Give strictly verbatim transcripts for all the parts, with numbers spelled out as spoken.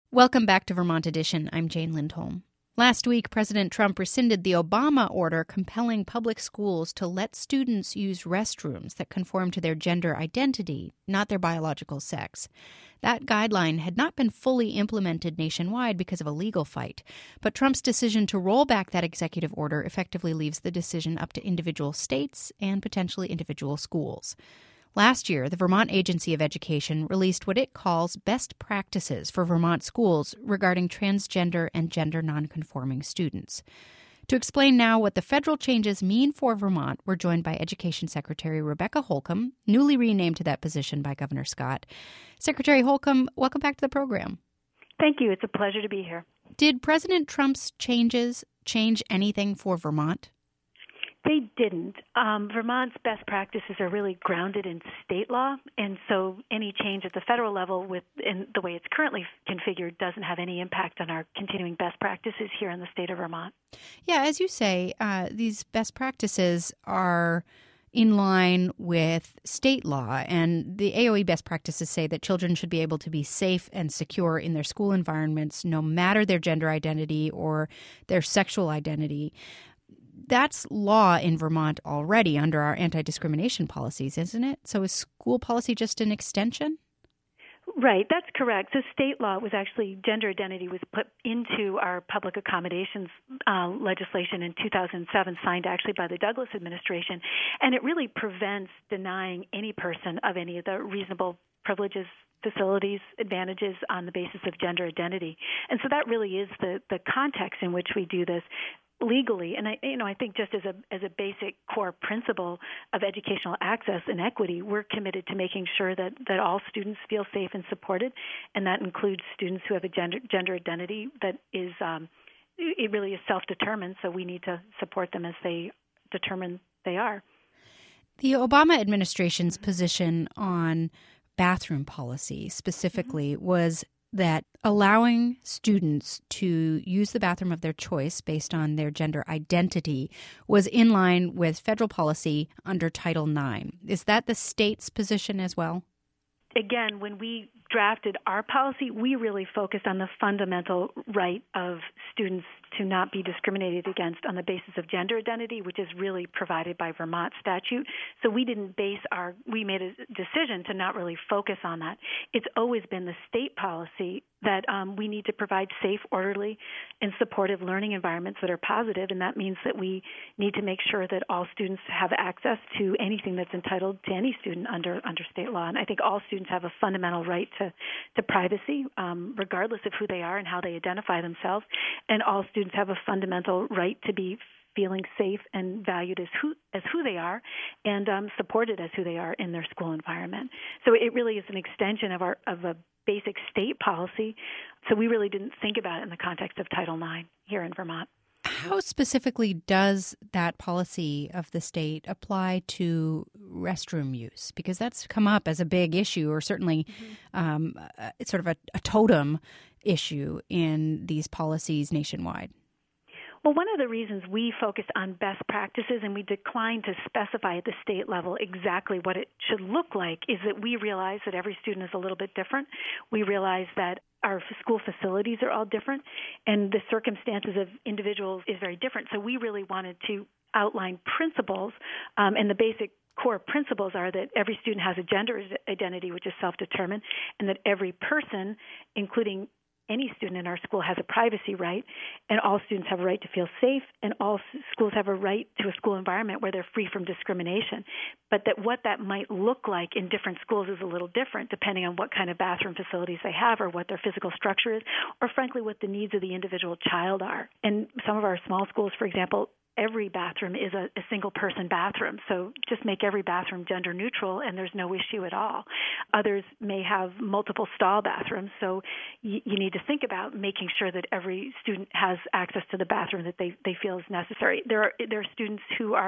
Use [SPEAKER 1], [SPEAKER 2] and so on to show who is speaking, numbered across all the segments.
[SPEAKER 1] Welcome back to Vermont Edition. I'm Jane Lindholm. Last week, President Trump rescinded the Obama order compelling public schools to let students use restrooms that conform to their gender identity, not their biological sex. That guideline had not been fully implemented nationwide because of a legal fight, but Trump's decision to roll back that executive order effectively leaves the decision up to individual states and potentially individual schools. Last year, the Vermont Agency of Education released what it calls best practices for Vermont schools regarding transgender and gender nonconforming students. To explain now what the federal changes mean for Vermont, we're joined by Education Secretary Rebecca Holcomb, newly renamed to that position by Governor Scott. Secretary Holcomb, welcome back to the program.
[SPEAKER 2] Thank you. It's a pleasure to be here.
[SPEAKER 1] Did President Trump's changes change anything for Vermont?
[SPEAKER 2] They didn't. Um, Vermont's best practices are really grounded in state law, and so any change at the federal level with in the way it's currently configured doesn't have any impact on our continuing best practices here in the state of Vermont.
[SPEAKER 1] Yeah, as you say, uh, these best practices are in line with state law, and the A O E best practices say that children should be able to be safe and secure in their school environments, no matter their gender identity or their sexual identity. That's law in Vermont already under our anti-discrimination policies, isn't it? So is school policy just an extension?
[SPEAKER 2] Right, that's correct. So state law was actually, gender identity was put into our public accommodations uh, legislation in two thousand seven, signed actually by the Douglas administration, and it really prevents denying any person of any of the reasonable privileges, facilities, advantages on the basis of gender identity. And so that really is the, the context in which we do this legally. And I, you know, I think just as a as a basic core principle of educational access and equity, we're committed to making sure that, that all students feel safe and supported, and that includes students who have a gender gender identity that is um, it really is self-determined. So we need to support them as they determine they are.
[SPEAKER 1] The Obama administration's position on bathroom policy specifically mm-hmm. was that allowing students to use the bathroom of their choice based on their gender identity was in line with federal policy under Title nine. Is that the state's position as well?
[SPEAKER 2] Again, when we drafted our policy, we really focused on the fundamental right of students to not be discriminated against on the basis of gender identity, which is really provided by Vermont statute. So we didn't base our, we made a decision to not really focus on that. It's always been the state policy that um, we need to provide safe, orderly, and supportive learning environments that are positive, and that means that we need to make sure that all students have access to anything that's entitled to any student under under state law. And I think all students have a fundamental right to, to privacy, um, regardless of who they are and how they identify themselves, and all students have a fundamental right to be feeling safe and valued as who as who they are, and um, supported as who they are in their school environment. So it really is an extension of our of a basic state policy. So we really didn't think about it in the context of Title nine here in Vermont.
[SPEAKER 1] How specifically does that policy of the state apply to restroom use? Because that's come up as a big issue, or certainly mm-hmm. um, it's sort of a, a totem issue in these policies nationwide.
[SPEAKER 2] Well, one of the reasons we focused on best practices and we declined to specify at the state level exactly what it should look like is that we realize that every student is a little bit different. We realize that our school facilities are all different, and the circumstances of individuals is very different. So we really wanted to outline principles, um, and the basic core principles are that every student has a gender identity, which is self-determined, and that every person, including any student in our school, has a privacy right, and all students have a right to feel safe, and all schools have a right to a school environment where they're free from discrimination. But that what that might look like in different schools is a little different depending on what kind of bathroom facilities they have or what their physical structure is, or frankly what the needs of the individual child are. And some of our small schools, for example, every bathroom is a, a single-person bathroom, so just make every bathroom gender neutral, and there's no issue at all. Others may have multiple stall bathrooms, so y- you need to think about making sure that every student has access to the bathroom that they, they feel is necessary. There are there are students who are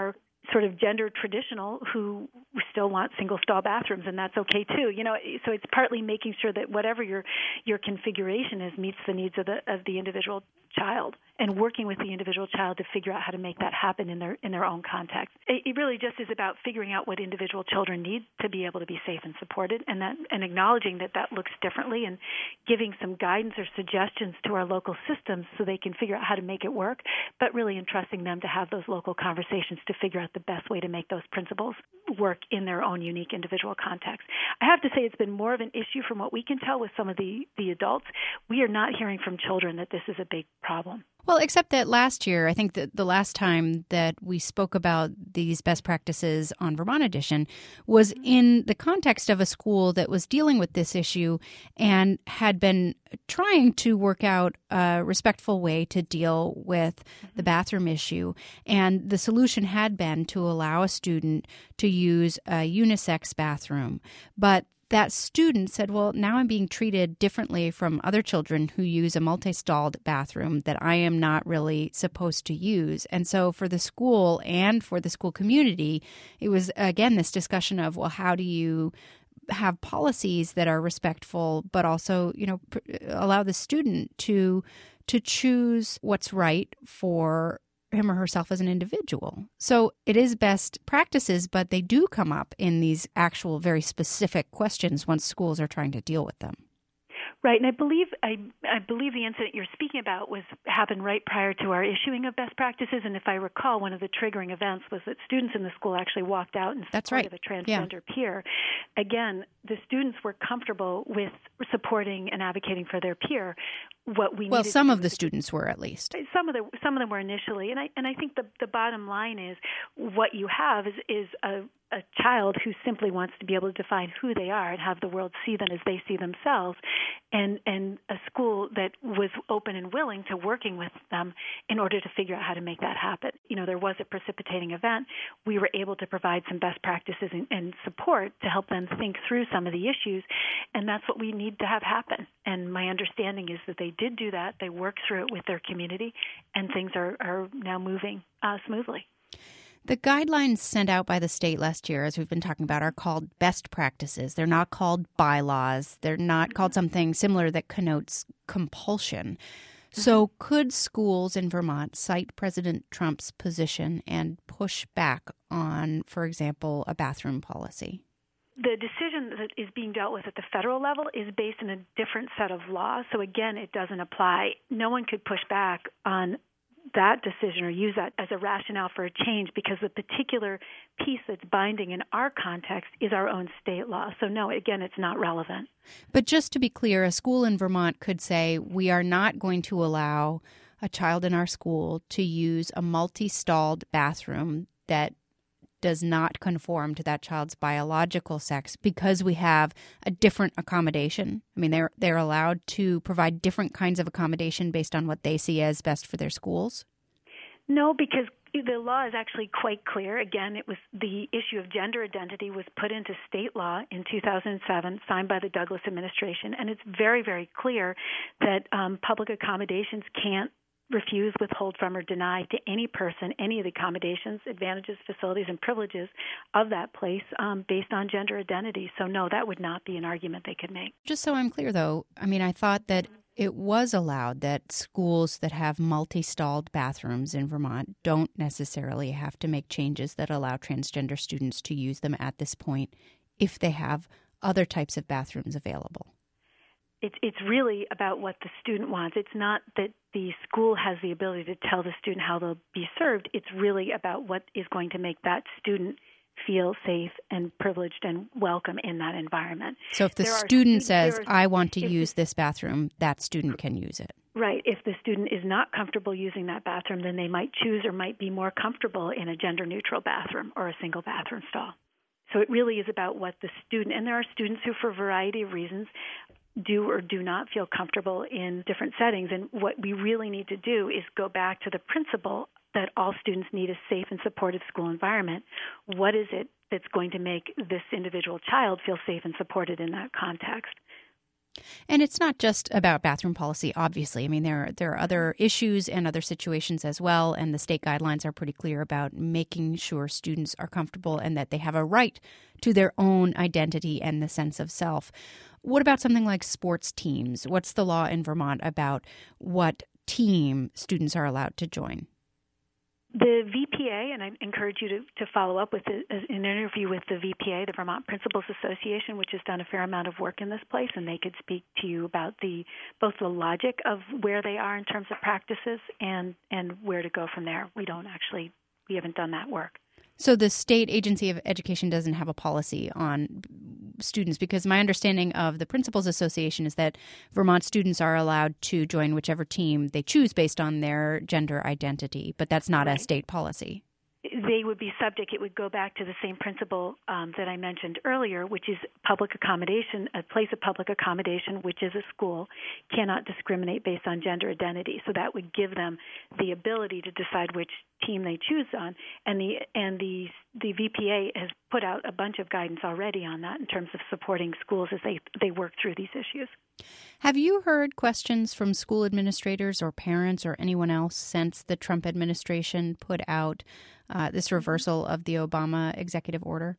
[SPEAKER 2] sort of gender traditional who still want single stall bathrooms, and that's okay too. You know, so it's partly making sure that whatever your your configuration is meets the needs of the of the individual child, and working with the individual child to figure out how to make that happen in their in their own context. It, it really just is about figuring out what individual children need to be able to be safe and supported, and that and acknowledging that that looks differently, and giving some guidance or suggestions to our local systems so they can figure out how to make it work, but really entrusting them to have those local conversations to figure out the best way to make those principles work in their own unique individual context. I have to say it's been more of an issue from what we can tell with some of the, the adults. We are not hearing from children that this is a big problem.
[SPEAKER 1] Well, except that last year, I think that the last time that we spoke about these best practices on Vermont Edition was in the context of a school that was dealing with this issue and had been trying to work out a respectful way to deal with the bathroom issue. And the solution had been to allow a student to use a unisex bathroom. But that student said, well, now I'm being treated differently from other children who use a multi-stalled bathroom that I am not really supposed to use. And so for the school and for the school community, it was, again, this discussion of, well, how do you have policies that are respectful, but also, you know, pr- allow the student to to choose what's right for him or herself as an individual. So it is best practices, but they do come up in these actual very specific questions once schools are trying to deal with them.
[SPEAKER 2] Right, and I believe I, I believe the incident you're speaking about was happened right prior to our issuing of best practices. And if I recall, one of the triggering events was that students in the school actually walked out in support
[SPEAKER 1] That's right.
[SPEAKER 2] of a transgender yeah. peer. Again, the students were comfortable with supporting and advocating for their peer. What we
[SPEAKER 1] well, some
[SPEAKER 2] of
[SPEAKER 1] the students were, at least.
[SPEAKER 2] Some of the some of them were initially, and I and I think the the bottom line is what you have is is a a child who simply wants to be able to define who they are and have the world see them as they see themselves, and and a school that was open and willing to working with them in order to figure out how to make that happen. You know, there was a precipitating event. We were able to provide some best practices and, and support to help them think through some of the issues, and that's what we need to have happen. And my understanding is that they did do that. They worked through it with their community, and things are, are now moving uh, smoothly.
[SPEAKER 1] The guidelines sent out by the state last year, as we've been talking about, are called best practices. They're not called bylaws. They're not called something similar that connotes compulsion. So could schools in Vermont cite President Trump's position and push back on, for example, a bathroom policy?
[SPEAKER 2] The decision that is being dealt with at the federal level is based on a different set of laws. So again, it doesn't apply. No one could push back on that decision or use that as a rationale for a change because the particular piece that's binding in our context is our own state law. So no, again, it's not relevant.
[SPEAKER 1] But just to be clear, a school in Vermont could say, we are not going to allow a child in our school to use a multi-stalled bathroom that does not conform to that child's biological sex because we have a different accommodation. I mean, they're they're allowed to provide different kinds of accommodation based on what they see as best for their schools?
[SPEAKER 2] No, because the law is actually quite clear. Again, it was the issue of gender identity was put into state law in two thousand seven, signed by the Douglas administration, and it's very, very clear that um, public accommodations can't refuse, withhold from, or deny to any person any of the accommodations, advantages, facilities, and privileges of that place um, based on gender identity. So no, that would not be an argument they could make.
[SPEAKER 1] Just so I'm clear, though, I mean, I thought that it was allowed that schools that have multi-stalled bathrooms in Vermont don't necessarily have to make changes that allow transgender students to use them at this point if they have other types of bathrooms available.
[SPEAKER 2] It's it's really about what the student wants. It's not that the school has the ability to tell the student how they'll be served. It's really about what is going to make that student feel safe and privileged and welcome in that environment.
[SPEAKER 1] So if the
[SPEAKER 2] there
[SPEAKER 1] student
[SPEAKER 2] are,
[SPEAKER 1] says,
[SPEAKER 2] are,
[SPEAKER 1] I want to use
[SPEAKER 2] the,
[SPEAKER 1] this bathroom, that student can use it.
[SPEAKER 2] Right. If the student is not comfortable using that bathroom, then they might choose or might be more comfortable in a gender-neutral bathroom or a single bathroom stall. So it really is about what the student, and there are students who, for a variety of reasons, do or do not feel comfortable in different settings. And what we really need to do is go back to the principle that all students need a safe and supportive school environment. What is it that's going to make this individual child feel safe and supported in that context?
[SPEAKER 1] And it's not just about bathroom policy, obviously. I mean, there are, there are other issues and other situations as well, and the state guidelines are pretty clear about making sure students are comfortable and that they have a right to their own identity and the sense of self. What about something like sports teams? What's the law in Vermont about what team students are allowed to join?
[SPEAKER 2] The V P A, and I encourage you to, to follow up with a, an interview with the V P A, the Vermont Principals Association, which has done a fair amount of work in this place, and they could speak to you about the both the logic of where they are in terms of practices and, and where to go from there. We don't actually, we haven't done that work.
[SPEAKER 1] So the State Agency of Education doesn't have a policy on students, because my understanding of the Principals Association is that Vermont students are allowed to join whichever team they choose based on their gender identity, but that's not right. A state policy.
[SPEAKER 2] They would be subject, it would go back to the same principle um, that I mentioned earlier, which is public accommodation, a place of public accommodation, which is a school, cannot discriminate based on gender identity. So that would give them the ability to decide which team they choose on. And the and the the V P A has put out a bunch of guidance already on that in terms of supporting schools as they, they work through these issues.
[SPEAKER 1] Have you heard questions from school administrators or parents or anyone else since the Trump administration put out uh, this reversal of the Obama executive order?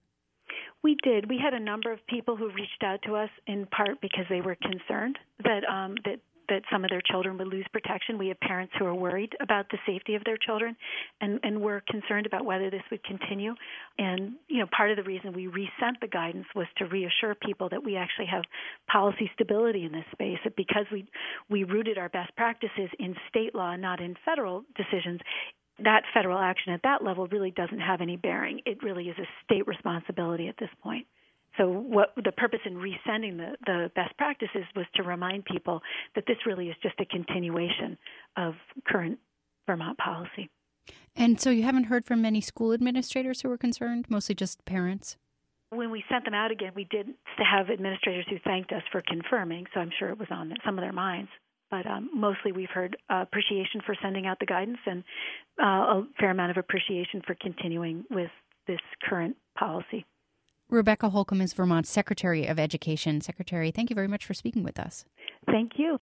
[SPEAKER 2] We did. We had a number of people who reached out to us in part because they were concerned that um, that that some of their children would lose protection. We have parents who are worried about the safety of their children and, and were concerned about whether this would continue. And, you know, part of the reason we resent the guidance was to reassure people that we actually have policy stability in this space, that because we, we rooted our best practices in state law, not in federal decisions, that federal action at that level really doesn't have any bearing. It really is a state responsibility at this point. So what the purpose in resending the, the best practices was to remind people that this really is just a continuation of current Vermont policy.
[SPEAKER 1] And so you haven't heard from many school administrators who were concerned, mostly just parents?
[SPEAKER 2] When we sent them out again, we did have administrators who thanked us for confirming, so I'm sure it was on some of their minds. But um, mostly we've heard uh, appreciation for sending out the guidance and uh, a fair amount of appreciation for continuing with this current policy.
[SPEAKER 1] Rebecca Holcomb is Vermont's Secretary of Education. Secretary, thank you very much for speaking with us.
[SPEAKER 2] Thank you.